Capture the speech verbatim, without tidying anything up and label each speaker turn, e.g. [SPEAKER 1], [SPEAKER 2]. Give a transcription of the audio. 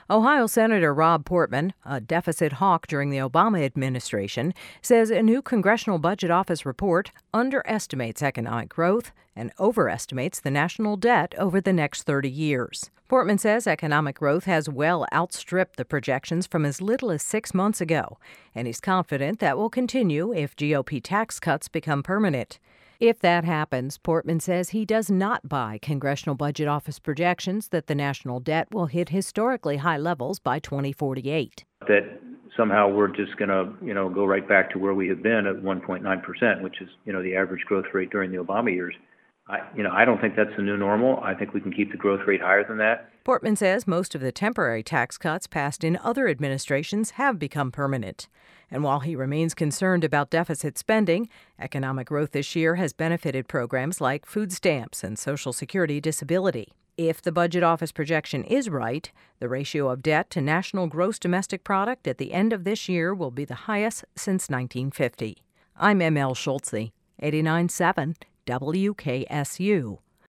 [SPEAKER 1] Ohio Senator Rob Portman, a deficit hawk during the Obama administration, says a new Congressional Budget Office report underestimates economic growth and overestimates the national debt over the next thirty years. Portman says economic growth has well outstripped the projections from as little as six months ago, and he's confident that will continue if G O P tax cuts become permanent. If that happens, Portman says he does not buy Congressional Budget Office projections that the national debt will hit historically high levels by twenty forty-eight.
[SPEAKER 2] That somehow we're just going to, you know, go right back to where we have been at one point nine percent, which is, you know, the average growth rate during the Obama years. I, you know, I don't think that's the new normal. I think we can keep the growth rate higher than that.
[SPEAKER 1] Portman says most of the temporary tax cuts passed in other administrations have become permanent. And while he remains concerned about deficit spending, economic growth this year has benefited programs like food stamps and Social Security disability. If the Budget Office projection is right, the ratio of debt to national gross domestic product at the end of this year will be the highest since nineteen fifty. I'm M L Schultze, eighty-nine point seven W K S U.